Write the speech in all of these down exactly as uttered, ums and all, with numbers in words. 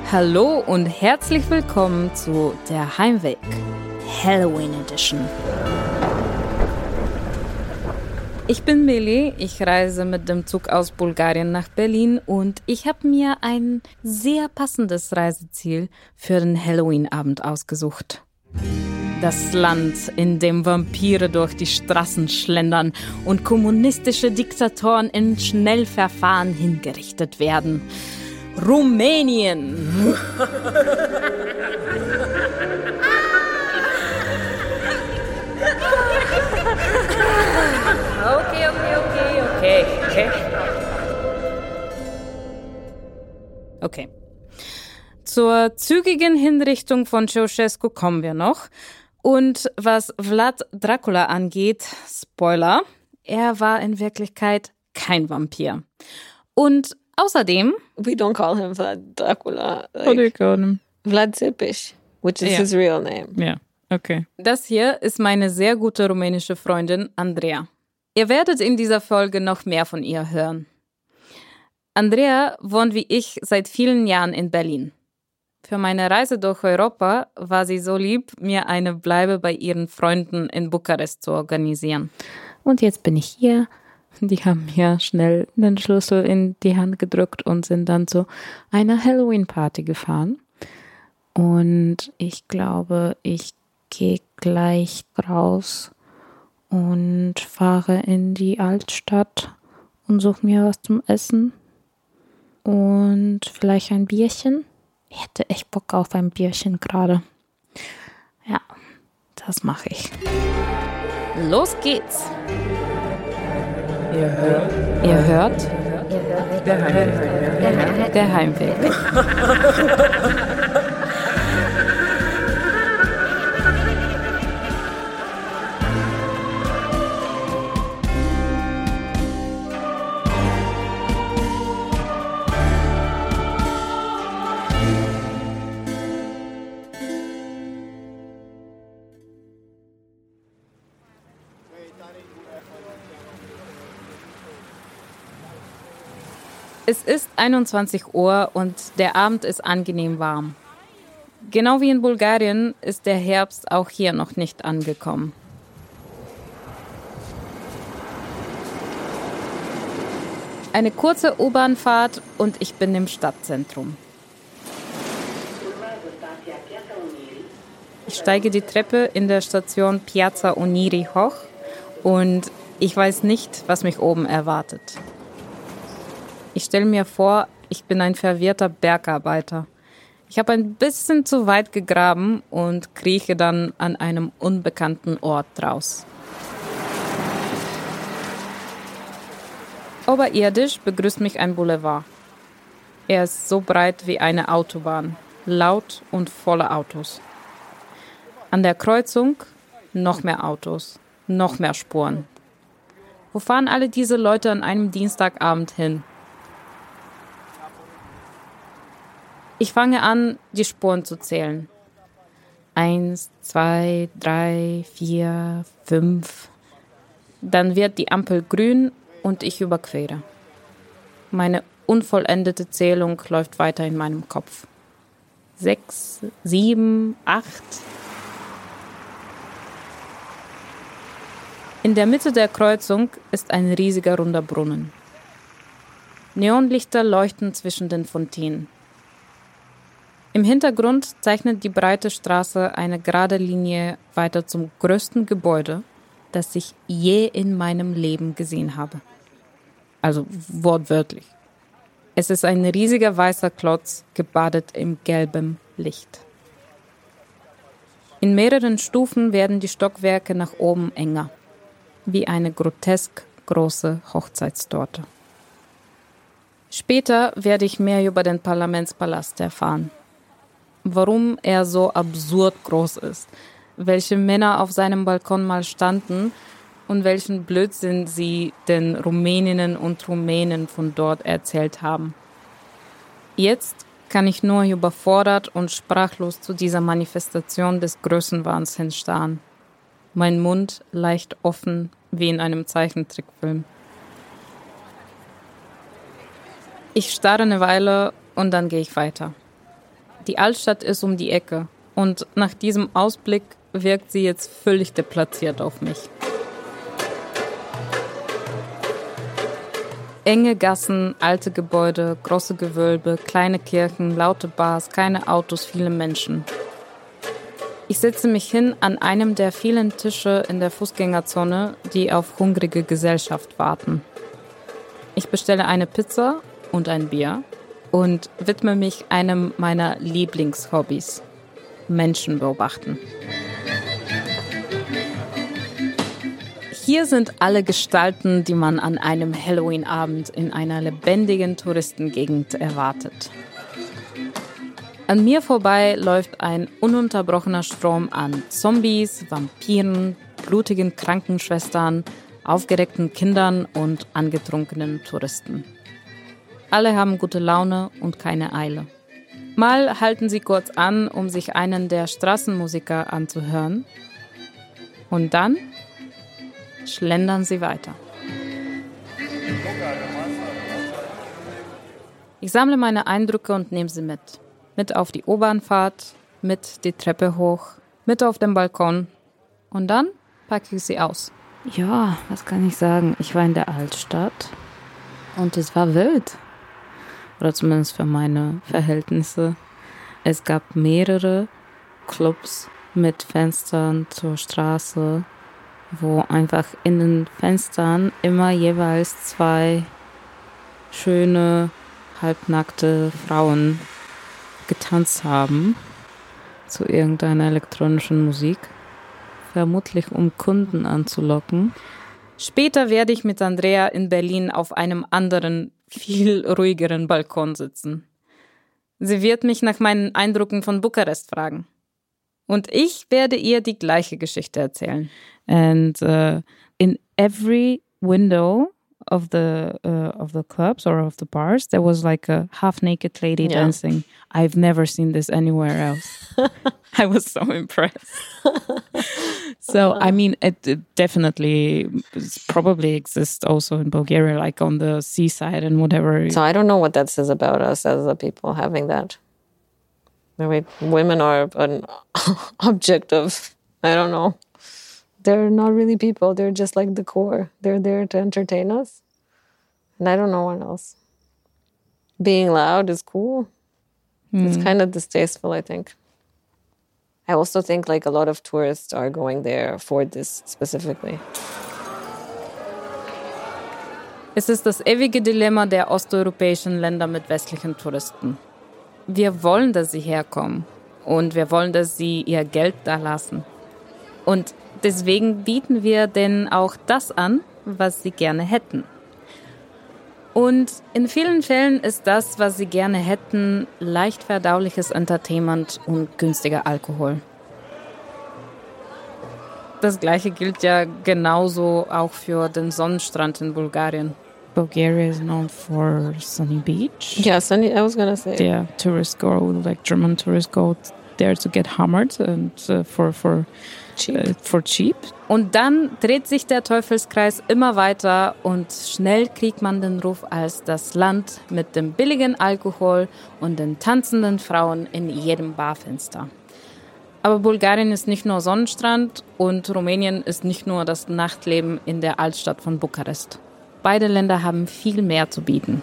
Hallo und herzlich willkommen zu Der Heimweg, Halloween Edition. Ich bin Mili, ich reise mit dem Zug aus Bulgarien nach Berlin und ich habe mir ein sehr passendes Reiseziel für den Halloween-Abend ausgesucht. Das Land, in dem Vampire durch die Straßen schlendern und kommunistische Diktatoren in Schnellverfahren hingerichtet werden. Rumänien. Okay, okay, okay, okay, okay. Okay. Zur zügigen Hinrichtung von Ceausescu kommen wir noch. Und was Vlad Dracula angeht, Spoiler, er war in Wirklichkeit kein Vampir. Und außerdem... We don't call him Vlad Dracula. Like, What do you call him? Vlad Tsipish, which is yeah. his real name. Ja, yeah. Okay. Das hier ist meine sehr gute rumänische Freundin Andrea. Ihr werdet in dieser Folge noch mehr von ihr hören. Andrea wohnt wie ich seit vielen Jahren in Berlin. Für meine Reise durch Europa war sie so lieb, mir eine Bleibe bei ihren Freunden in Bukarest zu organisieren. Und jetzt bin ich hier. Die haben mir schnell den Schlüssel in die Hand gedrückt und sind dann zu einer Halloween-Party gefahren. Und ich glaube, ich gehe gleich raus und fahre in die Altstadt und suche mir was zum Essen und vielleicht ein Bierchen. Ich hätte echt Bock auf ein Bierchen gerade. Ja, das mache ich. Los geht's! Ihr hört, ihr hört, der Heimweg. Der Heimweg. Es ist einundzwanzig Uhr und der Abend ist angenehm warm. Genau wie in Bulgarien ist der Herbst auch hier noch nicht angekommen. Eine kurze U-Bahn-Fahrt und ich bin im Stadtzentrum. Ich steige die Treppe in der Station Piazza Uniri hoch und ich weiß nicht, was mich oben erwartet. Ich stelle mir vor, ich bin ein verwirrter Bergarbeiter. Ich habe ein bisschen zu weit gegraben und krieche dann an einem unbekannten Ort raus. Oberirdisch begrüßt mich ein Boulevard. Er ist so breit wie eine Autobahn, laut und voller Autos. An der Kreuzung noch mehr Autos, noch mehr Spuren. Wo fahren alle diese Leute an einem Dienstagabend hin? Ich fange an, die Spuren zu zählen. Eins, zwei, drei, vier, fünf. Dann wird die Ampel grün und ich überquere. Meine unvollendete Zählung läuft weiter in meinem Kopf. Sechs, sieben, acht. In der Mitte der Kreuzung ist ein riesiger runder Brunnen. Neonlichter leuchten zwischen den Fontänen. Im Hintergrund zeichnet die breite Straße eine gerade Linie weiter zum größten Gebäude, das ich je in meinem Leben gesehen habe. Also wortwörtlich. Es ist ein riesiger weißer Klotz, gebadet im gelbem Licht. In mehreren Stufen werden die Stockwerke nach oben enger, wie eine grotesk große Hochzeitstorte. Später werde ich mehr über den Parlamentspalast erfahren. Warum er so absurd groß ist, welche Männer auf seinem Balkon mal standen und welchen Blödsinn sie den Rumäninnen und Rumänen von dort erzählt haben. Jetzt kann ich nur überfordert und sprachlos zu dieser Manifestation des Größenwahns hinstarren. Mein Mund leicht offen wie in einem Zeichentrickfilm. Ich starre eine Weile und dann gehe ich weiter. Die Altstadt ist um die Ecke und nach diesem Ausblick wirkt sie jetzt völlig deplatziert auf mich. Enge Gassen, alte Gebäude, große Gewölbe, kleine Kirchen, laute Bars, keine Autos, viele Menschen. Ich setze mich hin an einem der vielen Tische in der Fußgängerzone, die auf hungrige Gesellschaft warten. Ich bestelle eine Pizza und ein Bier und widme mich einem meiner Lieblingshobbys: Menschen beobachten. Hier sind alle Gestalten, die man an einem Halloween-Abend in einer lebendigen Touristengegend erwartet. An mir vorbei läuft ein ununterbrochener Strom an Zombies, Vampiren, blutigen Krankenschwestern, aufgeregten Kindern und angetrunkenen Touristen. Alle haben gute Laune und keine Eile. Mal halten sie kurz an, um sich einen der Straßenmusiker anzuhören. Und dann schlendern sie weiter. Ich sammle meine Eindrücke und nehme sie mit. Mit auf die U-Bahn-Fahrt, mit die Treppe hoch, mit auf den Balkon. Und dann packe ich sie aus. Ja, was kann ich sagen? Ich war in der Altstadt und es war wild. Oder zumindest für meine Verhältnisse. Es gab mehrere Clubs mit Fenstern zur Straße, wo einfach in den Fenstern immer jeweils zwei schöne, halbnackte Frauen getanzt haben zu irgendeiner elektronischen Musik, vermutlich um Kunden anzulocken. Später werde ich mit Andrea in Berlin auf einem anderen, viel ruhigeren Balkon sitzen. Sie wird mich nach meinen Eindrücken von Bukarest fragen. Und ich werde ihr die gleiche Geschichte erzählen. And uh, in every window of the uh, of the clubs or of the bars, there was like a half-naked lady yeah. dancing. I've never seen this anywhere else. I was so impressed. So, I mean, it, it definitely probably exists also in Bulgaria, like on the seaside and whatever. So I don't know what that says about us as the people having that. Maybe women are an object of, I don't know. They're not really people. They're just like the core. They're there to entertain us. And I don't know what else. Being loud is cool. Mm. It's kind of distasteful, I think. I also think like a lot of tourists are going there for this specifically. Es ist das ewige Dilemma der osteuropäischen Länder mit westlichen Touristen. Wir wollen, dass sie herkommen. Und wir wollen, dass sie ihr Geld da lassen. Und deswegen bieten wir denen auch das an, was sie gerne hätten. Und in vielen Fällen ist das, was sie gerne hätten, leicht verdauliches Entertainment und günstiger Alkohol. Das Gleiche gilt ja genauso auch für den Sonnenstrand in Bulgarien. Bulgaria is known for sunny beach. Yeah, sunny, I was gonna say. Yeah, tourists go, like German tourists go there to get hammered and uh, for, for, cheap. Uh, for cheap. Und dann dreht sich der Teufelskreis immer weiter und schnell kriegt man den Ruf als das Land mit dem billigen Alkohol und den tanzenden Frauen in jedem Barfenster. Aber Bulgarien ist nicht nur Sonnenstrand und Rumänien ist nicht nur das Nachtleben in der Altstadt von Bukarest. Beide Länder haben viel mehr zu bieten.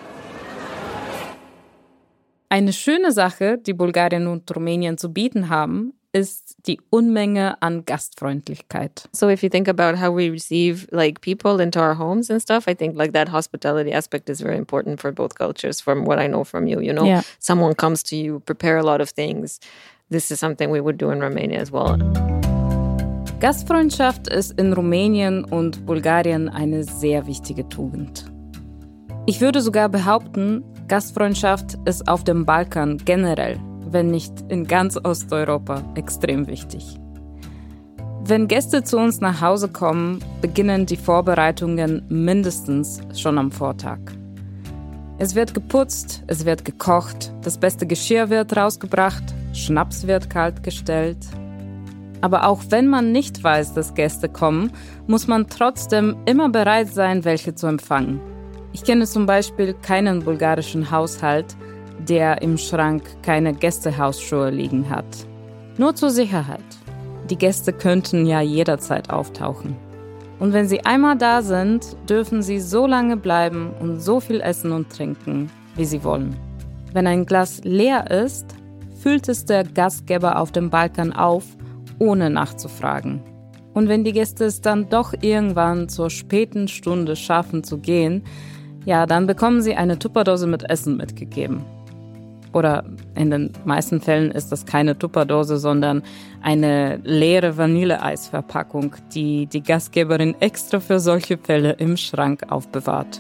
Eine schöne Sache, die Bulgarien und Rumänien zu bieten haben, ist die Unmenge an Gastfreundlichkeit. So if you think about how we receive like people into our homes and stuff, I think like that hospitality aspect is very important for both cultures, from what I know from you, you know. Yeah. Someone comes to you, prepare a lot of things. This is something we would do in Romania as well. Gastfreundschaft ist in Rumänien und Bulgarien eine sehr wichtige Tugend. Ich würde sogar behaupten, Gastfreundschaft ist auf dem Balkan generell, wenn nicht in ganz Osteuropa, extrem wichtig. Wenn Gäste zu uns nach Hause kommen, beginnen die Vorbereitungen mindestens schon am Vortag. Es wird geputzt, es wird gekocht, das beste Geschirr wird rausgebracht, Schnaps wird kalt gestellt. Aber auch wenn man nicht weiß, dass Gäste kommen, muss man trotzdem immer bereit sein, welche zu empfangen. Ich kenne zum Beispiel keinen bulgarischen Haushalt, der im Schrank keine Gästehausschuhe liegen hat. Nur zur Sicherheit. Die Gäste könnten ja jederzeit auftauchen. Und wenn sie einmal da sind, dürfen sie so lange bleiben und so viel essen und trinken, wie sie wollen. Wenn ein Glas leer ist, füllt es der Gastgeber auf dem Balkon auf, ohne nachzufragen. Und wenn die Gäste es dann doch irgendwann zur späten Stunde schaffen zu gehen, ja, dann bekommen sie eine Tupperdose mit Essen mitgegeben. Oder in den meisten Fällen ist das keine Tupperdose, sondern eine leere Vanilleeisverpackung, die die Gastgeberin extra für solche Fälle im Schrank aufbewahrt.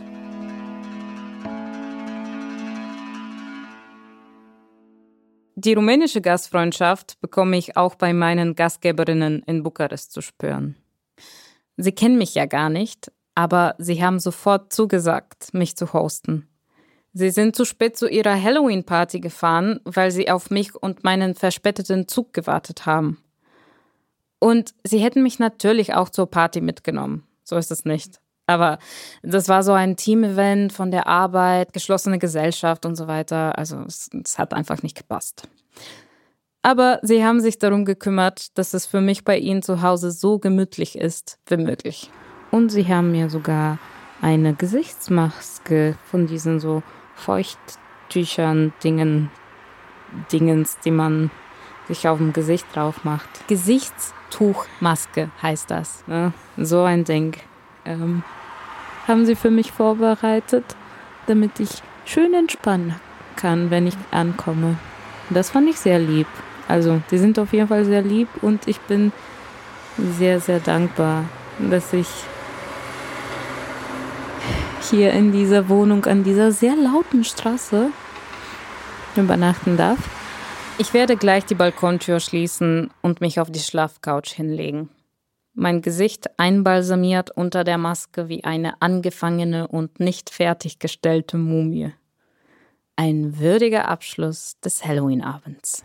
Die rumänische Gastfreundschaft bekomme ich auch bei meinen Gastgeberinnen in Bukarest zu spüren. Sie kennen mich ja gar nicht, aber sie haben sofort zugesagt, mich zu hosten. Sie sind zu spät zu ihrer Halloween-Party gefahren, weil sie auf mich und meinen verspäteten Zug gewartet haben. Und sie hätten mich natürlich auch zur Party mitgenommen. So ist es nicht. Aber das war so ein Team-Event von der Arbeit, geschlossene Gesellschaft und so weiter. Also es, es hat einfach nicht gepasst. Aber sie haben sich darum gekümmert, dass es für mich bei ihnen zu Hause so gemütlich ist wie möglich. Und sie haben mir sogar eine Gesichtsmaske von diesen so Feuchttüchern, Dingen, Dingens, die man sich auf dem Gesicht drauf macht. Gesichtstuchmaske heißt das. Ne? So ein Ding. Ähm, haben sie für mich vorbereitet, damit ich schön entspannen kann, wenn ich ankomme. Das fand ich sehr lieb. Also, die sind auf jeden Fall sehr lieb und ich bin sehr, sehr dankbar, dass ich hier in dieser Wohnung an dieser sehr lauten Straße übernachten darf. Ich werde gleich die Balkontür schließen und mich auf die Schlafcouch hinlegen. Mein Gesicht einbalsamiert unter der Maske wie eine angefangene und nicht fertiggestellte Mumie. Ein würdiger Abschluss des Halloween-Abends.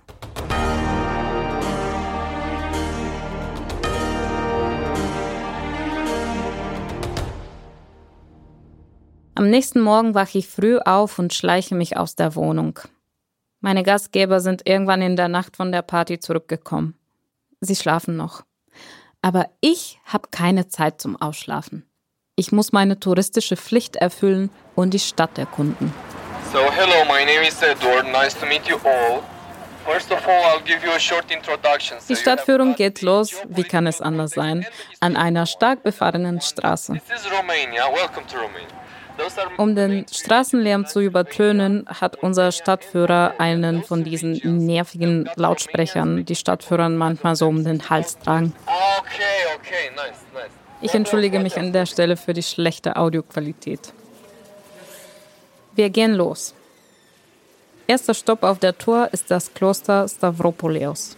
Am nächsten Morgen wache ich früh auf und schleiche mich aus der Wohnung. Meine Gastgeber sind irgendwann in der Nacht von der Party zurückgekommen. Sie schlafen noch. Aber ich habe keine Zeit zum Ausschlafen. Ich muss meine touristische Pflicht erfüllen und die Stadt erkunden. So, hello, my name is Edward. Nice to meet you all. First of all, I'll give you a short introduction. Die Stadtführung geht los, wie kann es anders sein, an einer stark befahrenen Straße. This is Romania. Welcome to Romania. Um den Straßenlärm zu übertönen, hat unser Stadtführer einen von diesen nervigen Lautsprechern, die Stadtführer manchmal so um den Hals tragen. Okay, okay, nice, nice. Ich entschuldige mich an der Stelle für die schlechte Audioqualität. Wir gehen los. Erster Stopp auf der Tour ist das Kloster Stavropoleos.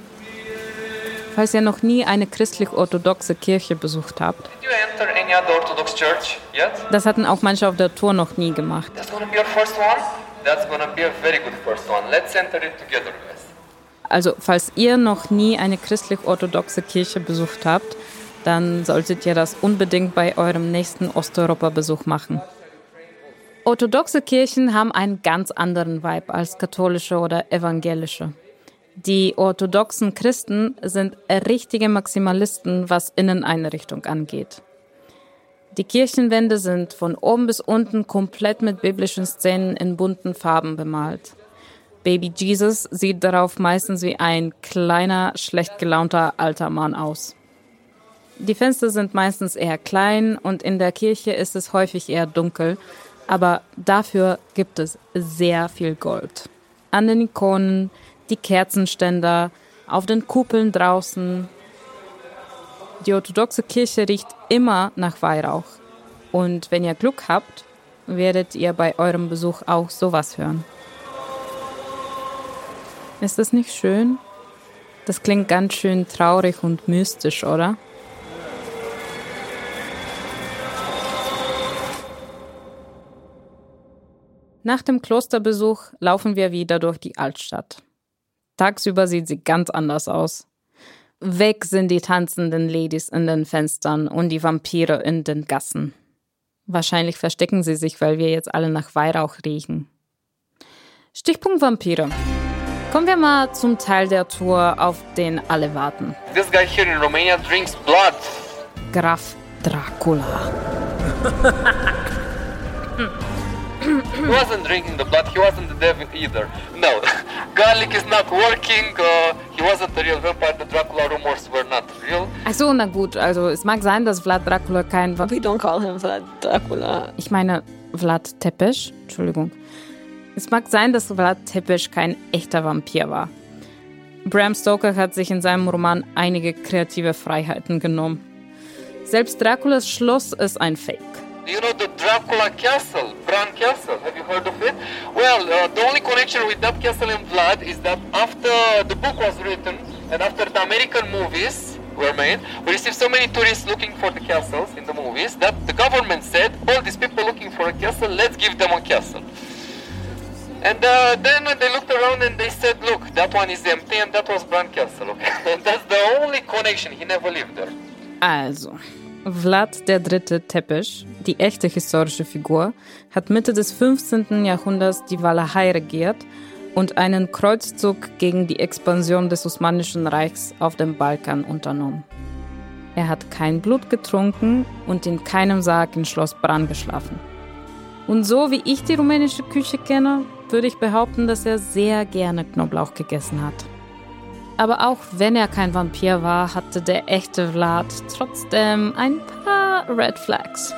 Falls ihr noch nie eine christlich-orthodoxe Kirche besucht habt, Did you enter any other Orthodox church yet? das hatten auch manche auf der Tour noch nie gemacht. That's gonna be your first one? That's gonna be a very good first one. Let's enter it together, guys. Also, falls ihr noch nie eine christlich-orthodoxe Kirche besucht habt, dann solltet ihr das unbedingt bei eurem nächsten Osteuropa-Besuch machen. Orthodoxe Kirchen haben einen ganz anderen Vibe als katholische oder evangelische. Die orthodoxen Christen sind richtige Maximalisten, was Inneneinrichtung angeht. Die Kirchenwände sind von oben bis unten komplett mit biblischen Szenen in bunten Farben bemalt. Baby Jesus sieht darauf meistens wie ein kleiner, schlecht gelaunter alter Mann aus. Die Fenster sind meistens eher klein und in der Kirche ist es häufig eher dunkel, aber dafür gibt es sehr viel Gold. An den Ikonen, die Kerzenständer, auf den Kuppeln draußen. Die orthodoxe Kirche riecht immer nach Weihrauch. Und wenn ihr Glück habt, werdet ihr bei eurem Besuch auch sowas hören. Ist das nicht schön? Das klingt ganz schön traurig und mystisch, oder? Nach dem Klosterbesuch laufen wir wieder durch die Altstadt. Tagsüber sieht sie ganz anders aus. Weg sind die tanzenden Ladies in den Fenstern und die Vampire in den Gassen. Wahrscheinlich verstecken sie sich, weil wir jetzt alle nach Weihrauch riechen. Stichpunkt Vampire. Kommen wir mal zum Teil der Tour, auf den alle warten. This guy here in Romania drinks blood. Graf Dracula. He wasn't drinking the blood, he wasn't the devil either. No, garlic is not working, uh, he wasn't the real vampire, the Dracula rumors were not real. Ach so, na gut, also es mag sein, dass Vlad Dracula kein... We don't call him Vlad Dracula. Ich meine Vlad Tepes, Entschuldigung. Es mag sein, dass Vlad Tepes kein echter Vampir war. Bram Stoker hat sich in seinem Roman einige kreative Freiheiten genommen. Selbst Draculas Schloss ist ein Fake. You know the Dracula Castle, Bran Castle, have you heard of it? Well, uh, the only connection with that castle in Vlad is that after the book was written and after the American movies were made, we received so many tourists looking for the castles in the movies that the government said, all these people looking for a castle, let's give them a castle. And uh, then they looked around and they said, look, that one is empty and that was Bran Castle, okay? And that's the only connection, he never lived there. Also, Vlad der Dritte Tepes, die echte historische Figur, hat Mitte des fünfzehnten. Jahrhunderts die Walachei regiert und einen Kreuzzug gegen die Expansion des Osmanischen Reichs auf dem Balkan unternommen. Er hat kein Blut getrunken und in keinem Sarg in Schloss Bran geschlafen. Und so wie ich die rumänische Küche kenne, würde ich behaupten, dass er sehr gerne Knoblauch gegessen hat. Aber auch wenn er kein Vampir war, hatte der echte Vlad trotzdem ein paar Red Flags.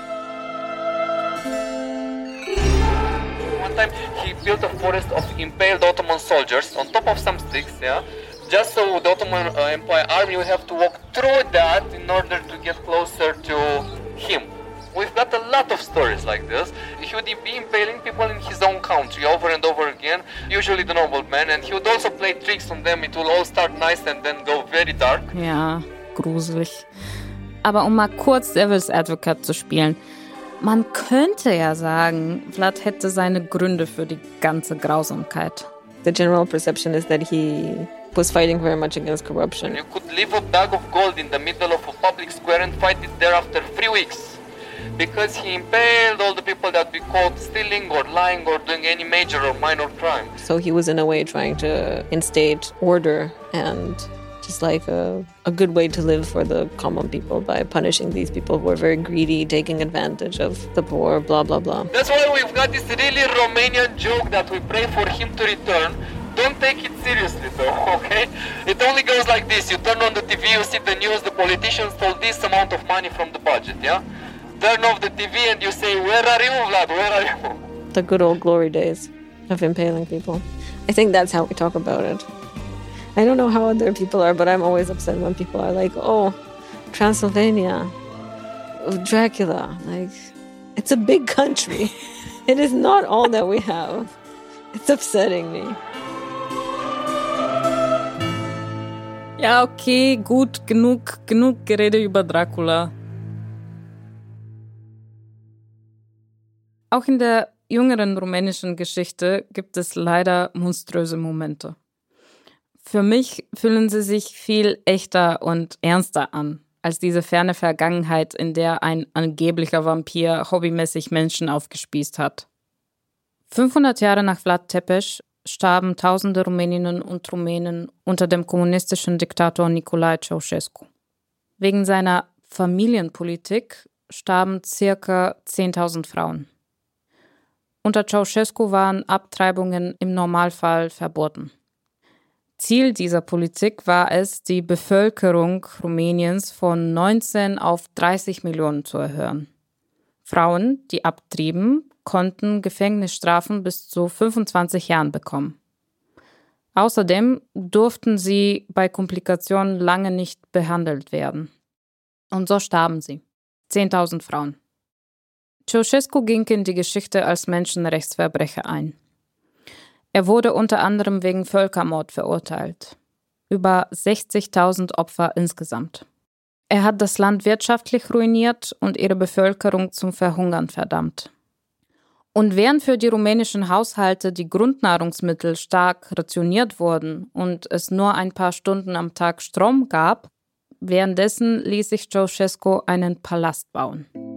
One time he built a forest of impaled Ottoman soldiers on top of some sticks, yeah? Just so the Ottoman uh, Empire army would have to walk through that in order to get closer to him. We've got a lot of stories like this. He would be impaling people in his own country over and over again, usually the noblemen, and he would also play tricks on them. It will all start nice and then go very dark. Ja, gruselig. Aber um mal kurz Devil's Advocate zu spielen, man könnte ja sagen, Vlad hätte seine Gründe für die ganze Grausamkeit. The general perception is that he was fighting very much against corruption. You could leave a bag of gold in the middle of a public square and fight it there after three weeks. Because he impaled all the people that we caught stealing or lying or doing any major or minor crime. So he was in a way trying to instate order and just like a, a good way to live for the common people by punishing these people who are very greedy, taking advantage of the poor, blah, blah, blah. That's why we've got this really Romanian joke that we pray for him to return. Don't take it seriously though, okay? It only goes like this. You turn on the T V, you see the news, the politicians stole this amount of money from the budget, yeah? Turn off the T V and you say, where are you, Vlad, where are you? The good old glory days of impaling people. I think that's how we talk about it. I don't know how other people are, but I'm always upset when people are like, oh, Transylvania, Dracula. Like, it's a big country. It is not all that we have. It's upsetting me. Ja, okay, gut, genug, genug Gerede über Dracula. Auch in der jüngeren rumänischen Geschichte gibt es leider monströse Momente. Für mich fühlen sie sich viel echter und ernster an, als diese ferne Vergangenheit, in der ein angeblicher Vampir hobbymäßig Menschen aufgespießt hat. fünfhundert Jahre nach Vlad Tepes starben tausende Rumäninnen und Rumänen unter dem kommunistischen Diktator Nicolae Ceausescu. Wegen seiner Familienpolitik starben circa zehntausend Frauen. Unter Ceausescu waren Abtreibungen im Normalfall verboten. Ziel dieser Politik war es, die Bevölkerung Rumäniens von neunzehn auf dreißig Millionen zu erhöhen. Frauen, die abtrieben, konnten Gefängnisstrafen bis zu fünfundzwanzig Jahren bekommen. Außerdem durften sie bei Komplikationen lange nicht behandelt werden. Und so starben sie. zehntausend Frauen. Ceausescu ging in die Geschichte als Menschenrechtsverbrecher ein. Er wurde unter anderem wegen Völkermord verurteilt. Über sechzigtausend Opfer insgesamt. Er hat das Land wirtschaftlich ruiniert und ihre Bevölkerung zum Verhungern verdammt. Und während für die rumänischen Haushalte die Grundnahrungsmittel stark rationiert wurden und es nur ein paar Stunden am Tag Strom gab, währenddessen ließ sich Ceausescu einen Palast bauen.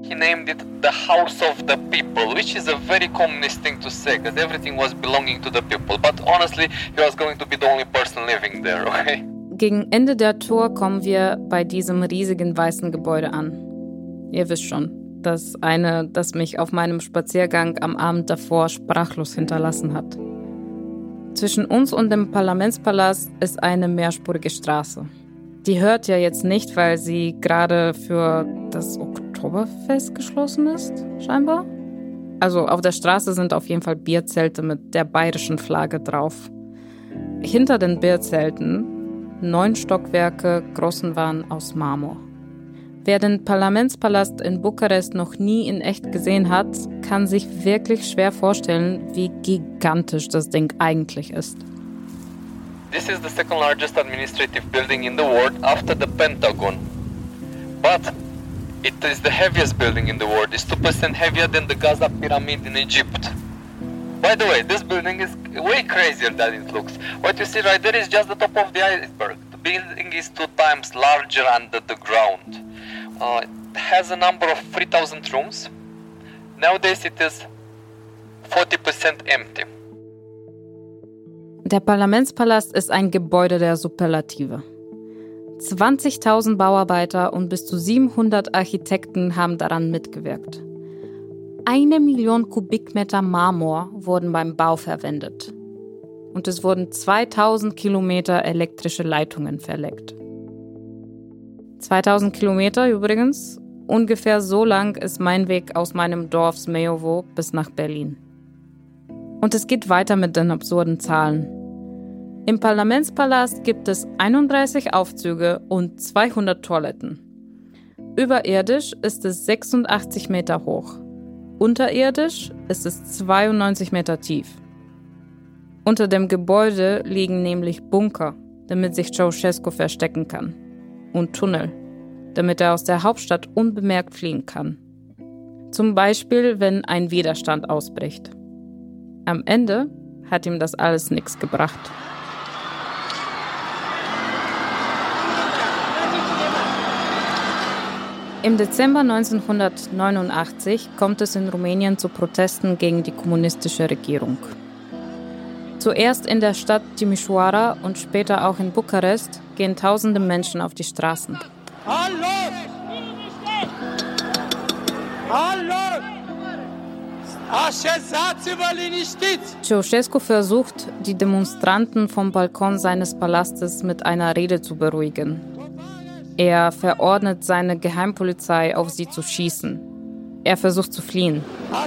He named it the House of the People, which is a very communist thing to say, because everything was belonging to the people. But honestly, he was going to be the only person living there, okay? Gegen Ende der Tour kommen wir bei diesem riesigen weißen Gebäude an. Ihr wisst schon, das eine, das mich auf meinem Spaziergang am Abend davor sprachlos hinterlassen hat. Zwischen uns und dem Parlamentspalast ist eine mehrspurige Straße. Die hört ja jetzt nicht, weil sie gerade für das Oktoberfest geschlossen ist, scheinbar. Also auf der Straße sind auf jeden Fall Bierzelte mit der bayerischen Flagge drauf. Hinter den Bierzelten neun Stockwerke Grossenwaren aus Marmor. Wer den Parlamentspalast in Bukarest noch nie in echt gesehen hat, kann sich wirklich schwer vorstellen, wie gigantisch das Ding eigentlich ist. This is the second largest administrative building in the world after the Pentagon. But it is the heaviest building in the world. It's two percent heavier than the Gaza Pyramid in Egypt. By the way, this building is way crazier than it looks. What you see right there is just the top of the iceberg. The building is two times larger under the ground. Uh, it has a number of three thousand rooms. Nowadays it is forty percent empty. Der Parlamentspalast ist ein Gebäude der Superlative. zwanzigtausend Bauarbeiter und bis zu siebenhundert Architekten haben daran mitgewirkt. Eine Million Kubikmeter Marmor wurden beim Bau verwendet. Und es wurden zweitausend Kilometer elektrische Leitungen verlegt. zweitausend Kilometer übrigens, ungefähr so lang ist mein Weg aus meinem Dorf Zmejovo bis nach Berlin. Und es geht weiter mit den absurden Zahlen. Im Parlamentspalast gibt es einunddreißig Aufzüge und zweihundert Toiletten. Überirdisch ist es sechsundachtzig Meter hoch. Unterirdisch ist es zweiundneunzig Meter tief. Unter dem Gebäude liegen nämlich Bunker, damit sich Ceausescu verstecken kann. Und Tunnel, damit er aus der Hauptstadt unbemerkt fliehen kann. Zum Beispiel, wenn ein Widerstand ausbricht. Am Ende hat ihm das alles nichts gebracht. Im Dezember neunzehnhundertneunundachtzig kommt es in Rumänien zu Protesten gegen die kommunistische Regierung. Zuerst in der Stadt Timișoara und später auch in Bukarest gehen tausende Menschen auf die Straßen. Hallo! Hallo! Ceausescu versucht, die Demonstranten vom Balkon seines Palastes mit einer Rede zu beruhigen. Er verordnet seine Geheimpolizei, auf sie zu schießen. Er versucht zu fliehen.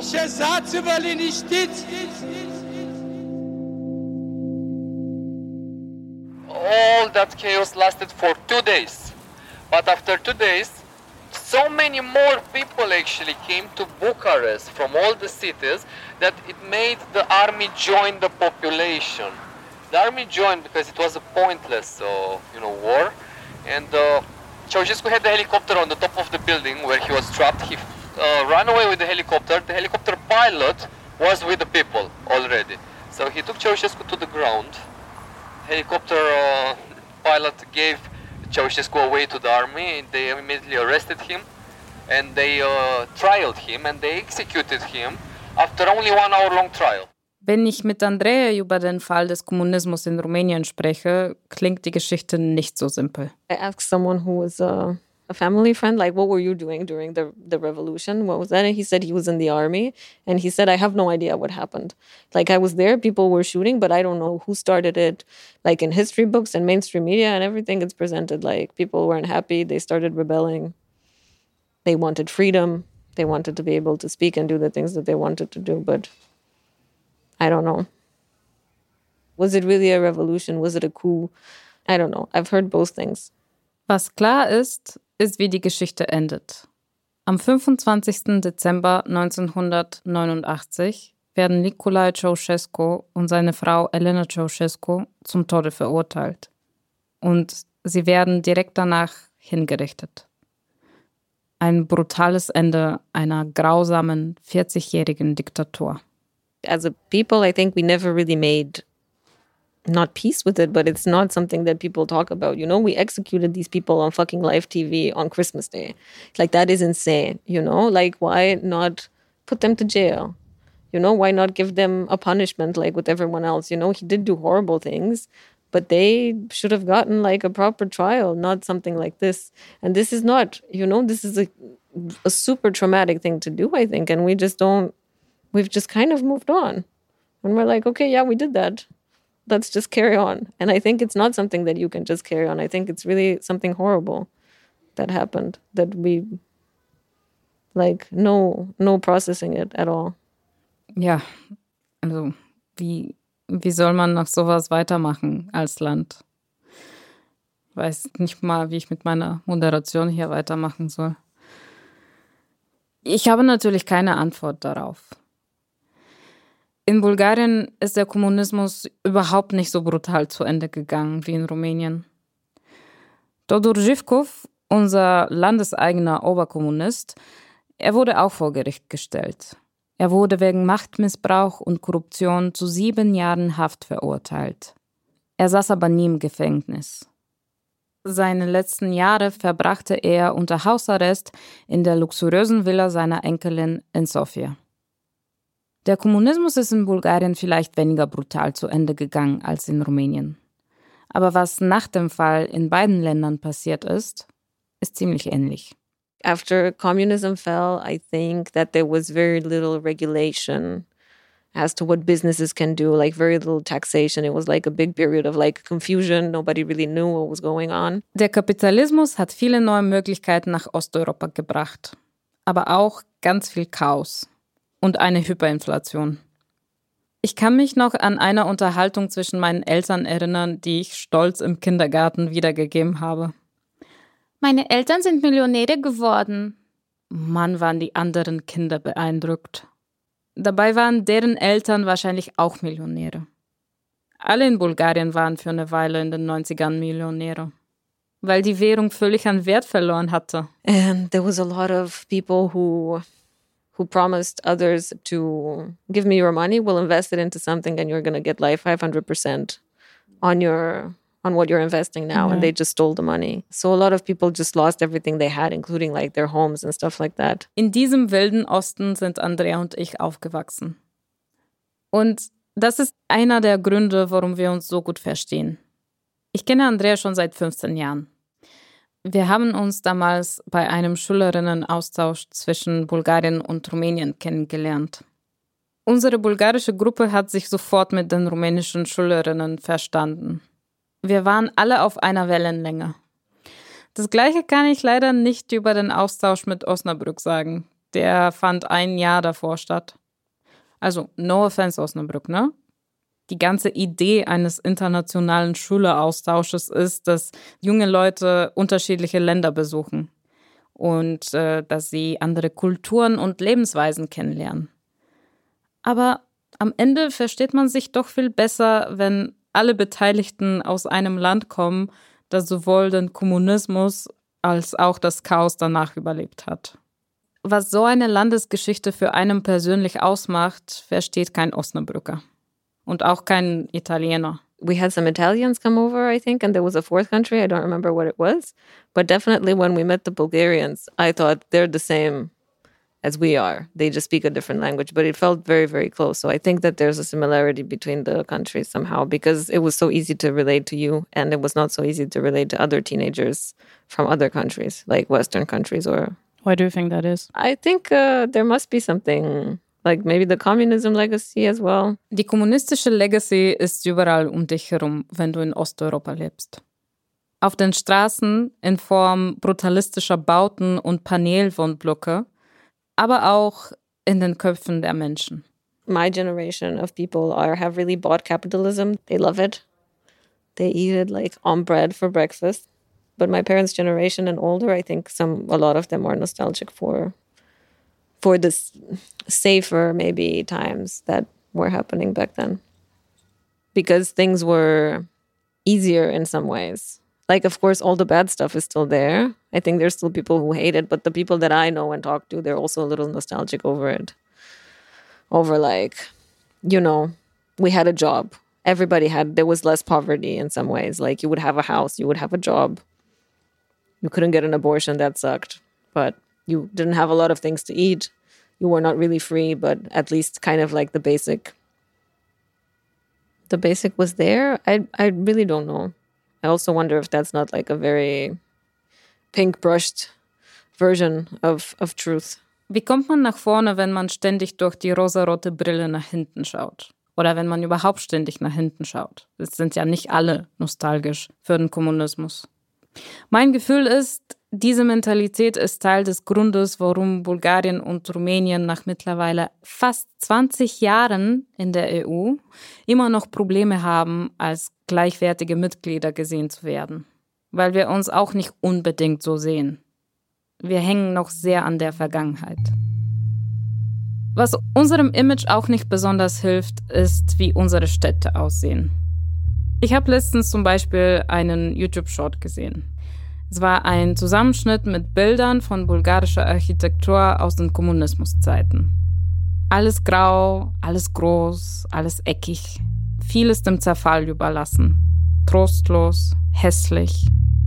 All that chaos lasted for two days. But after two days, so many more people actually came to Bucharest from all the cities that it made the army join the population. The army joined because it was a pointless, uh, you know, war. And uh, Ceausescu had the helicopter on the top of the building where he was trapped. He uh, ran away with the helicopter. The helicopter pilot was with the people already. So he took Ceausescu to the ground. Helicopter uh, pilot gave Ceausescu away to the army. They immediately arrested him and they uh, trialed him and they executed him after only one hour long trial. Wenn ich mit Andrea über den Fall des Kommunismus in Rumänien spreche, klingt die Geschichte nicht so simpel. I asked someone who was a, a family friend, like, what were you doing during the, the revolution? What was that? And he said he was in the army. And he said, I have no idea what happened. Like, I was there, people were shooting, but I don't know who started it. Like, in history books and mainstream media and everything, it's presented like people weren't happy. They started rebelling. They wanted freedom. They wanted to be able to speak and do the things that they wanted to do, but I don't know. Was it really a revolution? Was it a coup? I don't know. I've heard both things. Was klar ist, ist, wie die Geschichte endet. Am fünfundzwanzigsten Dezember neunzehnhundertneunundachtzig werden Nicolae Ceausescu und seine Frau Elena Ceausescu zum Tode verurteilt. Und sie werden direkt danach hingerichtet. Ein brutales Ende einer grausamen vierzigjährigen Diktatur. As a people, I think we never really made not peace with it, but it's not something that people talk about. You know, we executed these people on fucking live T V on Christmas Day. Like, that is insane, you know? Like, why not put them to jail? You know, why not give them a punishment like with everyone else? You know, he did do horrible things, but they should have gotten like a proper trial, not something like this. And this is not, you know, this is a, a super traumatic thing to do, I think. And we just don't, we've just kind of moved on. And we're like, okay, yeah, we did that. Let's just carry on. And I think it's not something that you can just carry on. I think it's really something horrible that happened, that we, like, no, no processing it at all. Ja, also wie, wie soll man noch sowas weitermachen als Land? Ich weiß nicht mal, wie ich mit meiner Moderation hier weitermachen soll. Ich habe natürlich keine Antwort darauf. In Bulgarien ist der Kommunismus überhaupt nicht so brutal zu Ende gegangen wie in Rumänien. Todor Živkov, unser landeseigener Oberkommunist, er wurde auch vor Gericht gestellt. Er wurde wegen Machtmissbrauch und Korruption zu sieben Jahren Haft verurteilt. Er saß aber nie im Gefängnis. Seine letzten Jahre verbrachte er unter Hausarrest in der luxuriösen Villa seiner Enkelin in Sofia. Der Kommunismus ist in Bulgarien vielleicht weniger brutal zu Ende gegangen als in Rumänien. Aber was nach dem Fall in beiden Ländern passiert ist, ist ziemlich ähnlich. After communism fell, I think that there was very little regulation as to what businesses can do, like very little taxation. It was like a big period of like confusion. Nobody really knew what was going on. Der Kapitalismus hat viele neue Möglichkeiten nach Osteuropa gebracht, aber auch ganz viel Chaos und eine Hyperinflation. Ich kann mich noch an eine Unterhaltung zwischen meinen Eltern erinnern, die ich stolz im Kindergarten wiedergegeben habe. Meine Eltern sind Millionäre geworden. Mann, waren die anderen Kinder beeindruckt. Dabei waren deren Eltern wahrscheinlich auch Millionäre. Alle in Bulgarien waren für eine Weile in den neunzigern Millionäre, weil die Währung völlig an Wert verloren hatte. And there was a lot of people who who promised others to give me your money, we'll invest it into something and you're going to get like five hundred percent on your on what you're investing now. Mm-hmm. And they just stole the money. So a lot of people just lost everything they had, including like their homes and stuff like that. In diesem wilden Osten sind Andrea und ich aufgewachsen. Und das ist einer der Gründe, warum wir uns so gut verstehen. Ich kenne Andrea schon seit fünfzehn Jahren. Wir haben uns damals bei einem Schülerinnenaustausch zwischen Bulgarien und Rumänien kennengelernt. Unsere bulgarische Gruppe hat sich sofort mit den rumänischen Schülerinnen verstanden. Wir waren alle auf einer Wellenlänge. Das Gleiche kann ich leider nicht über den Austausch mit Osnabrück sagen. Der fand ein Jahr davor statt. Also, no offense Osnabrück, ne? Die ganze Idee eines internationalen Schüleraustausches ist, dass junge Leute unterschiedliche Länder besuchen und äh, dass sie andere Kulturen und Lebensweisen kennenlernen. Aber am Ende versteht man sich doch viel besser, wenn alle Beteiligten aus einem Land kommen, das sowohl den Kommunismus als auch das Chaos danach überlebt hat. Was so eine Landesgeschichte für einen persönlich ausmacht, versteht kein Osnabrücker. Und auch kein Italiener. We had some Italians come over, I think, and there was a fourth country. I don't remember what it was. But definitely when we met the Bulgarians, I thought they're the same as we are. They just speak a different language. But it felt very, very close. So I think that there's a similarity between the countries somehow, because it was so easy to relate to you, and it was not so easy to relate to other teenagers from other countries, like Western countries. Or Why do you think that is? I think uh, there must be something... Like maybe the communism legacy as well. Die kommunistische Legacy ist überall um dich herum, wenn du in Osteuropa lebst. Auf den Straßen in Form brutalistischer Bauten und Panelwohnblöcke, aber auch in den Köpfen der Menschen. My generation of people are have really bought capitalism. They love it. They eat it like on bread for breakfast. But my parents' generation and older, I think some a lot of them are nostalgic for for the safer, maybe, times that were happening back then. Because things were easier in some ways. Like, of course, all the bad stuff is still there. I think there's still people who hate it, but the people that I know and talk to, they're also a little nostalgic over it. Over, like, you know, we had a job. everybody had, there was less poverty in some ways. Like you would have a house, you would have a job. You couldn't get an abortion, that sucked. But you didn't have a lot of things to eat. You were not really free, but at least kind of like the basic. The basic was there. I I really don't know. I also wonder if that's not like a very pink-brushed version of, of truth. Wie kommt man nach vorne, wenn man ständig durch die rosarote Brille nach hinten schaut? Oder wenn man überhaupt ständig nach hinten schaut? Es sind ja nicht alle nostalgisch für den Kommunismus. Mein Gefühl ist, diese Mentalität ist Teil des Grundes, warum Bulgarien und Rumänien nach mittlerweile fast zwanzig Jahren in der E U immer noch Probleme haben, als gleichwertige Mitglieder gesehen zu werden. Weil wir uns auch nicht unbedingt so sehen. Wir hängen noch sehr an der Vergangenheit. Was unserem Image auch nicht besonders hilft, ist, wie unsere Städte aussehen. Ich habe letztens zum Beispiel einen YouTube-Short gesehen. Es war ein Zusammenschnitt mit Bildern von bulgarischer Architektur aus den Kommunismuszeiten. Alles grau, alles groß, alles eckig. Vieles dem Zerfall überlassen. Trostlos, hässlich.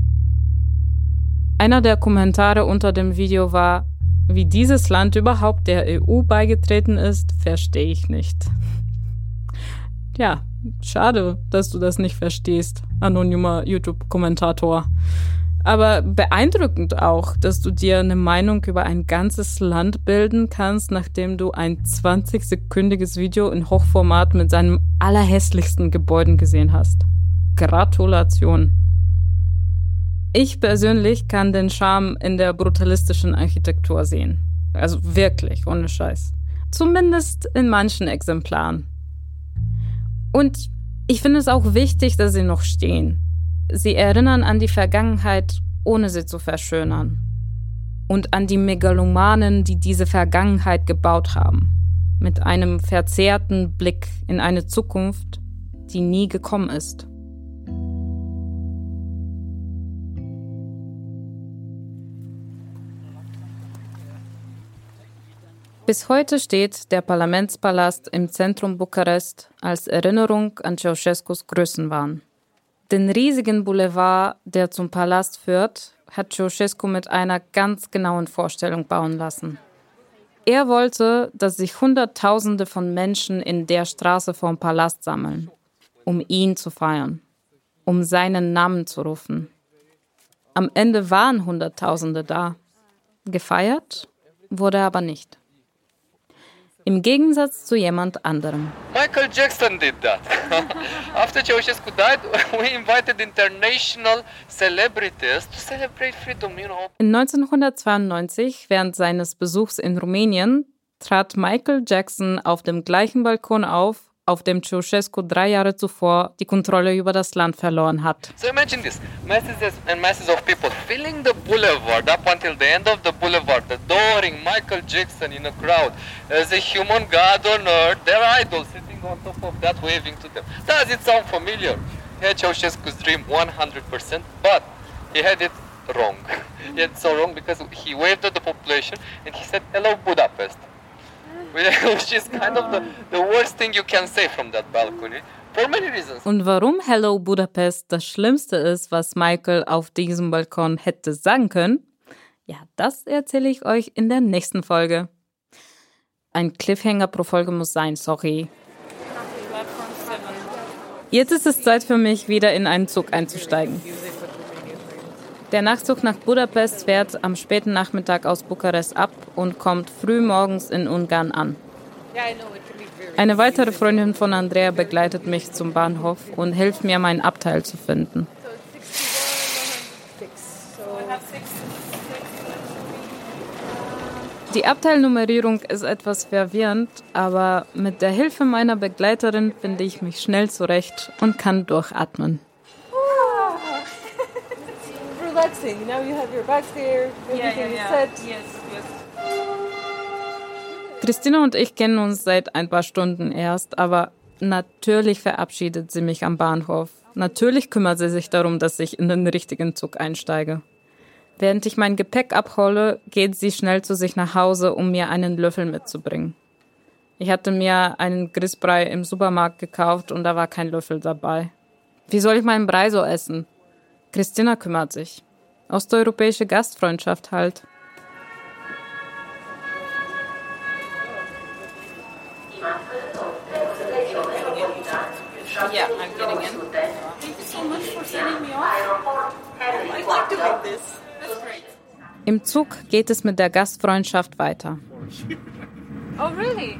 Einer der Kommentare unter dem Video war, wie dieses Land überhaupt der E U beigetreten ist, verstehe ich nicht. Ja, schade, dass du das nicht verstehst, anonymer YouTube-Kommentator. Aber beeindruckend auch, dass du dir eine Meinung über ein ganzes Land bilden kannst, nachdem du ein zwanzig-sekündiges Video in Hochformat mit seinen allerhässlichsten Gebäuden gesehen hast. Gratulation. Ich persönlich kann den Charme in der brutalistischen Architektur sehen. Also wirklich, ohne Scheiß. Zumindest in manchen Exemplaren. Und ich finde es auch wichtig, dass sie noch stehen. Sie erinnern an die Vergangenheit, ohne sie zu verschönern. Und an die Megalomanen, die diese Vergangenheit gebaut haben. Mit einem verzerrten Blick in eine Zukunft, die nie gekommen ist. Bis heute steht der Parlamentspalast im Zentrum Bukarest als Erinnerung an Ceausescus Größenwahn. Den riesigen Boulevard, der zum Palast führt, hat Ceausescu mit einer ganz genauen Vorstellung bauen lassen. Er wollte, dass sich Hunderttausende von Menschen in der Straße vorm Palast sammeln, um ihn zu feiern, um seinen Namen zu rufen. Am Ende waren Hunderttausende da. Gefeiert wurde aber nicht. Im Gegensatz zu jemand anderem. Michael Jackson did that. After Ceausescu died, we invited international celebrities to celebrate freedom, you know. neunzehnhundertzweiundneunzig, während seines Besuchs in Rumänien, trat Michael Jackson auf dem gleichen Balkon auf, auf dem Ceausescu drei Jahre zuvor die Kontrolle über das Land verloren hat. So imagine this, masses and masses of people filling the boulevard up until the end of the boulevard, adoring Michael Jackson in a crowd as a human god on earth, their idol sitting on top of that waving to them. Does it sound familiar? He had Ceausescu's dream one hundred percent, but he had it wrong. He had it so wrong because he waved at the population and he said, "Hello Budapest." Which is kind of the, the worst thing you can say from that balcony, for many reasons. Und warum Hello Budapest das Schlimmste ist, was Michael auf diesem Balkon hätte sagen können, ja, das erzähle ich euch in der nächsten Folge. Ein Cliffhanger pro Folge muss sein, sorry. Jetzt ist es Zeit für mich, wieder in einen Zug einzusteigen. Der Nachtzug nach Budapest fährt am späten Nachmittag aus Bukarest ab und kommt früh morgens in Ungarn an. Eine weitere Freundin von Andrea begleitet mich zum Bahnhof und hilft mir, mein Abteil zu finden. Die Abteilnummerierung ist etwas verwirrend, aber mit der Hilfe meiner Begleiterin finde ich mich schnell zurecht und kann durchatmen. Relaxing. Now you have your bags there, everything is set. Yes, yes. Christina und ich kennen uns seit ein paar Stunden erst, aber natürlich verabschiedet sie mich am Bahnhof. Natürlich kümmert sie sich darum, dass ich in den richtigen Zug einsteige. Während ich mein Gepäck abhole, geht sie schnell zu sich nach Hause, um mir einen Löffel mitzubringen. Ich hatte mir einen Grießbrei im Supermarkt gekauft und da war kein Löffel dabei. Wie soll ich meinen Brei so essen? Christina kümmert sich. Osteuropäische Gastfreundschaft halt. Yeah, I'm getting in. Thank you so much for sending me off. I like doing this. That's great. Im Zug geht es mit der Gastfreundschaft weiter. Oh, really?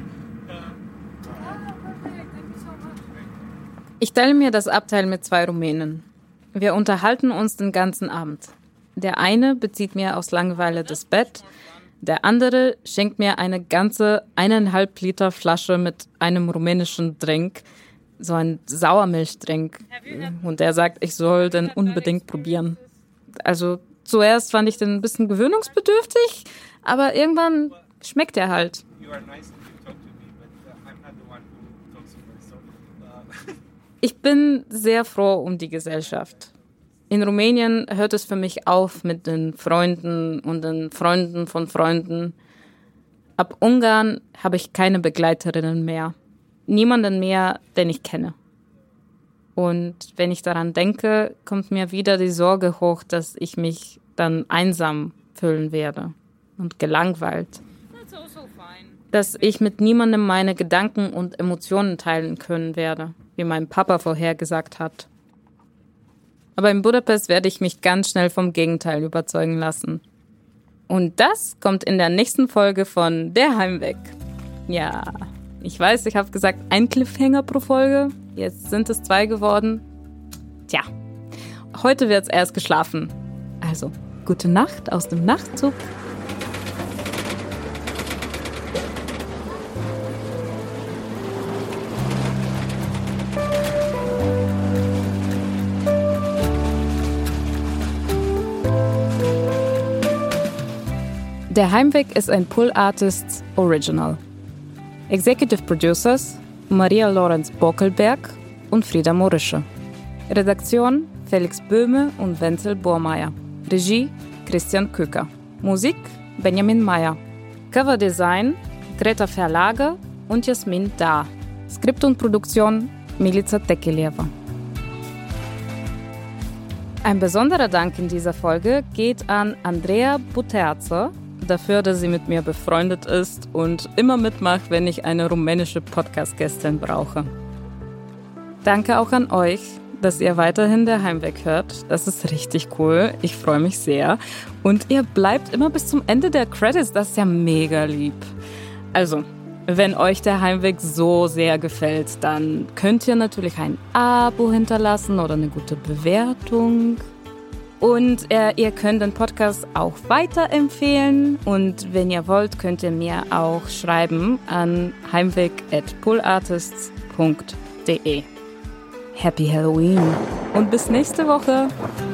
Ich teile mir das Abteil mit zwei Rumänen. Wir unterhalten uns den ganzen Abend. Der eine bezieht mir aus Langeweile das Bett, der andere schenkt mir eine ganze eineinhalb Liter Flasche mit einem rumänischen Drink, so ein Sauermilchdrink. Und er sagt, ich soll den unbedingt probieren. Also zuerst fand ich den ein bisschen gewöhnungsbedürftig, aber irgendwann schmeckt er halt. Ich bin sehr froh um die Gesellschaft. In Rumänien hört es für mich auf mit den Freunden und den Freunden von Freunden. Ab Ungarn habe ich keine Begleiterinnen mehr. Niemanden mehr, den ich kenne. Und wenn ich daran denke, kommt mir wieder die Sorge hoch, dass ich mich dann einsam fühlen werde und gelangweilt. Dass ich mit niemandem meine Gedanken und Emotionen teilen können werde, wie mein Papa vorhergesagt hat. Aber in Budapest werde ich mich ganz schnell vom Gegenteil überzeugen lassen. Und das kommt in der nächsten Folge von Der Heimweg. Ja, ich weiß, ich habe gesagt, ein Cliffhanger pro Folge. Jetzt sind es zwei geworden. Tja, heute wird's erst geschlafen. Also, gute Nacht aus dem Nachtzug. Der Heimweg ist ein Pull Artists Original. Executive Producers Maria Lorenz Bockelberg und Frieda Morische. Redaktion Felix Böhme und Wenzel Bormeier. Regie Christian Köker. Musik Benjamin Meyer. Coverdesign Greta Verlage und Jasmin Dahr. Skript und Produktion Milica Tekileva. Ein besonderer Dank in dieser Folge geht an Andrea Buterzo dafür, dass sie mit mir befreundet ist und immer mitmacht, wenn ich eine rumänische Podcast-Gästin brauche. Danke auch an euch, dass ihr weiterhin Der Heimweg hört. Das ist richtig cool. Ich freue mich sehr. Und ihr bleibt immer bis zum Ende der Credits. Das ist ja mega lieb. Also, wenn euch Der Heimweg so sehr gefällt, dann könnt ihr natürlich ein Abo hinterlassen oder eine gute Bewertung. Und äh, ihr könnt den Podcast auch weiterempfehlen. Und wenn ihr wollt, könnt ihr mir auch schreiben an heimweg at pullartists punkt de. Happy Halloween und bis nächste Woche!